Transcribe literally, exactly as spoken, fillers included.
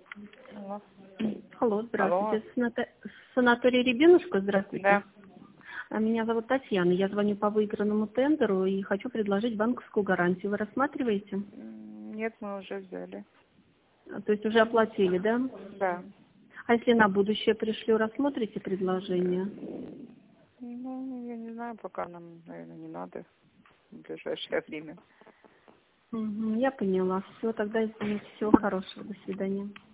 Алло. Алло, здравствуйте. Алло. Саната... Санаторий Рябинушка, здравствуйте. Да. А меня зовут Татьяна. Я звоню по выигранному тендеру и хочу предложить банковскую гарантию. Вы рассматриваете? М, Нет, мы уже взяли. А, То есть уже оплатили, да? Да. А если на будущее пришлю, рассмотрите предложение? Ну, я не знаю, пока нам, наверное, не надо в ближайшее время. Угу, я поняла. Все, тогда извините. Всего хорошего. До свидания.